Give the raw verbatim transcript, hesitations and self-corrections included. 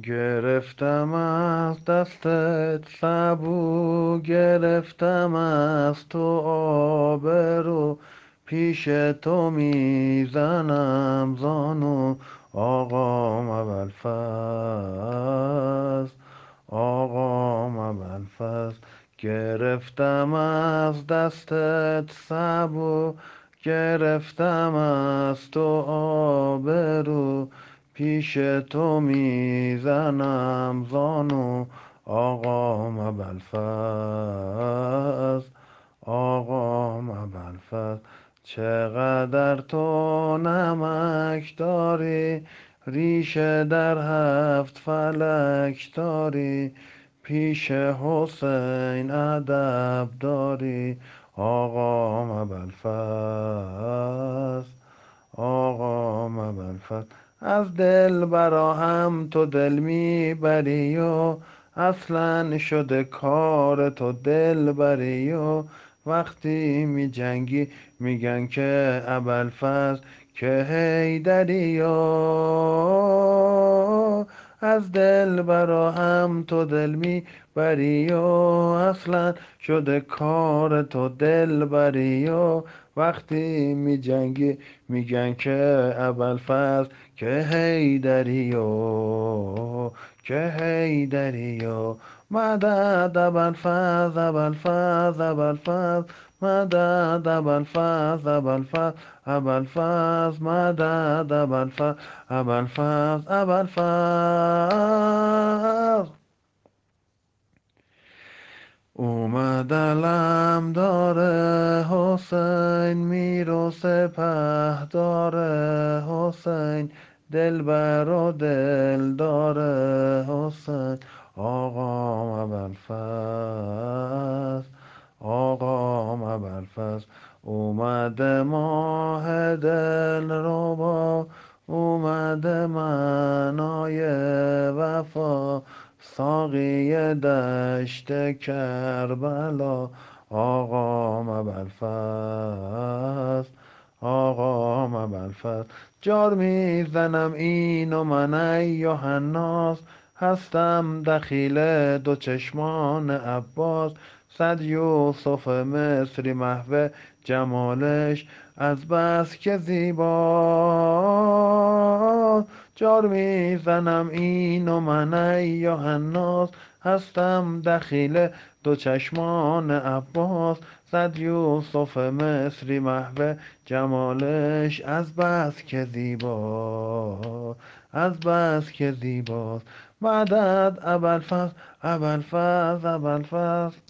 گرفتم از دستت سبو، گرفتم از تو آبرو، پیش تو میزنم زانو. آقام ابوالفضل، آقام ابوالفضل. گرفتم از دستت سبو، گرفتم از تو آبرو، پیش تو میزنم زانو. آقام ابوالفضل، آقام ابوالفضل. چقدر تو نمک داری، ریشه در هفت فلک داری، پیش حسین ادب داری. آقام ابوالفضل، آقام ابوالفضل. از دل برا هم تو دل میبری و اصلا شده کار تو دل بری، و وقتی می جنگی میگن که ابوالفضل که حیدری. و از دل برا هم تو دل می بری و اصلا شده کار تو دل بری، و وقتی می جنگی میگن که ابوالفضل که حیدری. و که حیدری. و مدد ابوالفضل، ابوالفضل، ابوالفضل. مدد ابوالفضل، ابوالفضل، ابوالفضل. مدد ابوالفضل، ابوالفضل، ابوالفضل. اومد علم داره حسین، میر و سپه داره حسین، دلبر و دل داره حسین. آقام ابوالفضل، آقام ابوالفضل. اومده ماه دل ربا، اومده منای وفا، ساقی دشت کربلا. آقام ابوالفضل، آقام ابوالفضل. جار میزنم این و من ای حناس، هستم دخیل دو چشمان عباس. صد یوسف مصری محو جمالش، از بس که زیبا. جار میزنم این و من ای حناس، هستم دخیل دو چشمان عباس. صد یوسف مصری محو جمالش، از بس که زیبا، از بس که زیباست. مدد ابوالفضل، ابوالفضل، ابوالفضل.